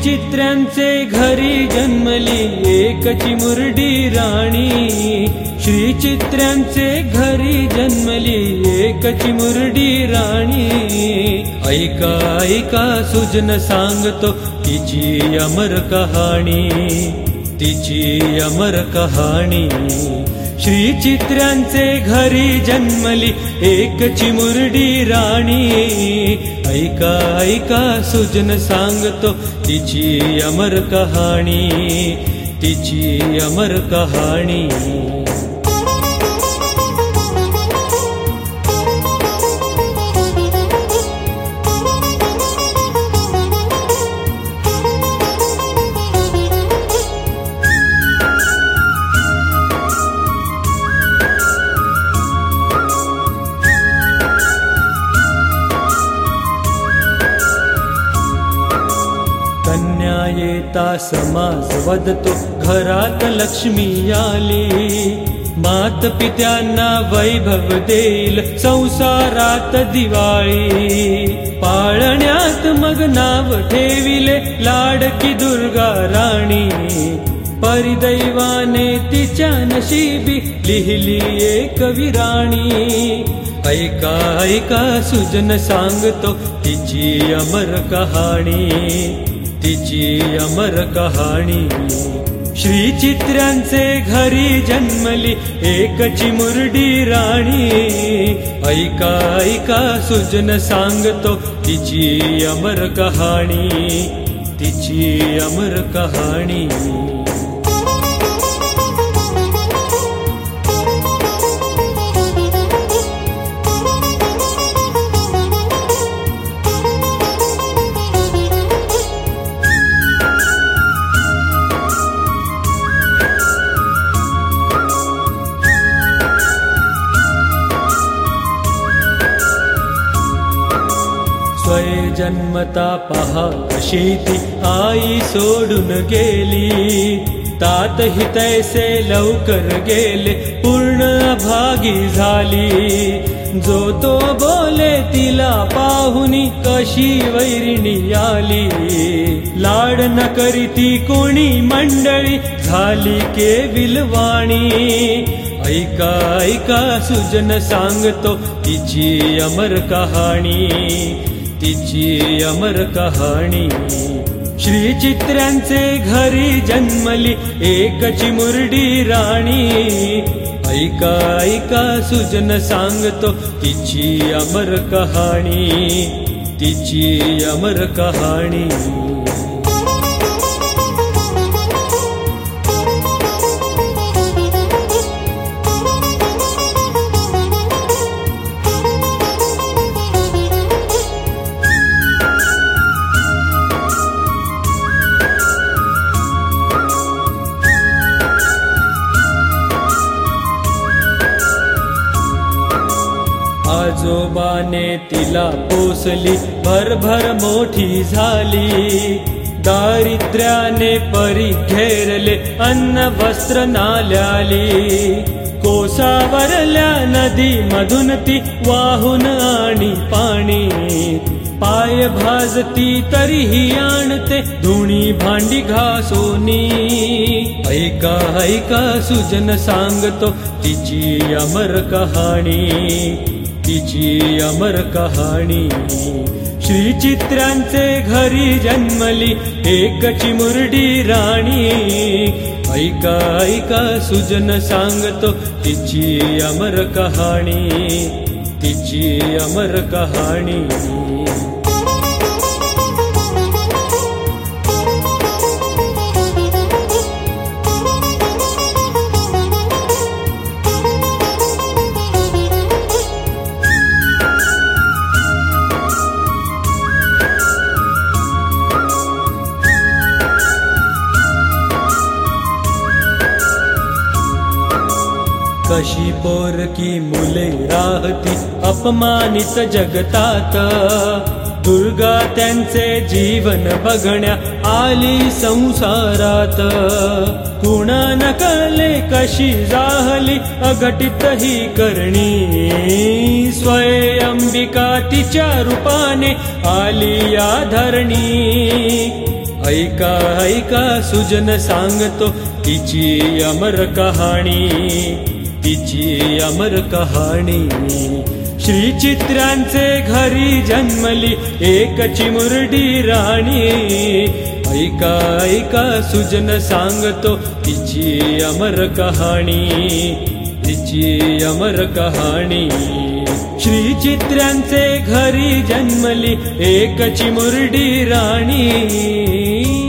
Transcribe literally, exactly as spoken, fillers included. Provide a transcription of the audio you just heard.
चित्र्यांचे घरी जन्मली एक चिमुरडी राणी। श्री चित्र्यांचे घरी जन्मली एक चिमुरडी राणी। ऐका ऐका सुजन सांगतो तिची अमर कहाणी, तिची अमर कहाणी। श्री चित्र्यांचे घरी जन्मली एक चिमुरडी राणी। ऐका ऐका सुजन सांगतो तिची अमर कहाणी, तिची अमर कहाणी। कन्या येता समाज वदतो घरात लक्ष्मी आली। मात पित्यांना वैभव देईल संसारात दिवाळी। पाळण्यात मग नाव ठेविले लाडकी दुर्गा राणी। परिदैवाने तिच्या नशिबी लिहिली एक विराणी। ऐका ऐका सुजन सांगतो तिची अमर कहाणी, तिची अमर कहाणी। श्री चित्र्यांचे घरी जन्मली एक चिमुरडी राणी। ऐका ऐका सुजन सांगतो तिची अमर कहाणी, तिची अमर कहाणी। स्वय जन्मता पहा कशी ती आई सोडून गेली। तात ही तैसे लवकर गेले पूर्ण अभागी झाली। जो तो बोले तिला पाहुनी कशी वैरिणी आली। लाड न करीती कोणी मंडळी झाली केविलवाणी। ऐका ऐका सुजन सांगतो तिची अमर कहाणी, तिची अमर कहाणी। श्री चित्र्यांचे घरी जन्मली एक चिमुरडी राणी। ऐका ऐका सुजन सांगतो तिची अमर कहाणी, तिची अमर कहाणी। आजोबाने तिला पोसली भरभर मोठी झाली। दारिद्र्याने परी घेरले अन्न वस्त्र नाल्याली। कोसावरल्या नदी मधून ती वाहून आणि पाणी। पाय भाजती तरीही आणते धुणी भांडी घासोनी। ऐका ऐका सुजन सांगतो तिची अमर कहाणी, तिची अमर कहाणी। श्री चित्र्यांचे घरी जन्मली एक चिमुरडी राणी। ऐका ऐका सुजन सांगतो तिची अमर कहाणी, तिची अमर कहाणी। कशी पोरकी मुले राहती अपमानित जगतात। दुर्गा त्यांचे जीवन बघण्या आली संसारात। कुणा न कळले कशी जाहली अघटित ही करणी। स्वय अंबिका तिच्या रूपाने आली या धरणी। ऐका ऐका सुजन सांगतो तिची अमर कहाणी, तिची अमर कहाणी। श्री चित्रांचे घरी जन्मली एक चिमुरडी राणी, ऐका ऐका सुजन सांगतो तिची अमर कहाणी, तिची अमर कहाणी। श्री चित्रांचे घरी जन्मली एक चिमुरडी राणी।